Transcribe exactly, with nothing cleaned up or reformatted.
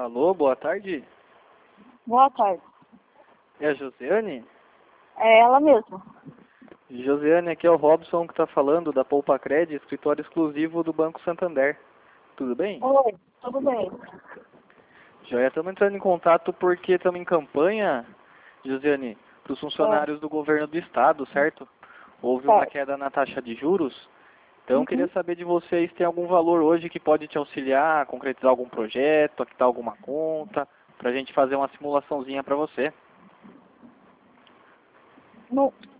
Alô, boa tarde. Boa tarde. É a Josiane? É ela mesma. Josiane, aqui é o Robson que está falando da Poupa Cred, escritório exclusivo do Banco Santander. Tudo bem? Oi, tudo bem? Já estamos entrando em contato porque estamos em campanha, Josiane, para os funcionários do governo do estado, certo? Houve uma Certo. queda na taxa de juros. Então, Uhum. queria saber de vocês se tem algum valor hoje que pode te auxiliar, concretizar algum projeto, quitar alguma conta, para a gente fazer uma simulaçãozinha para você. No,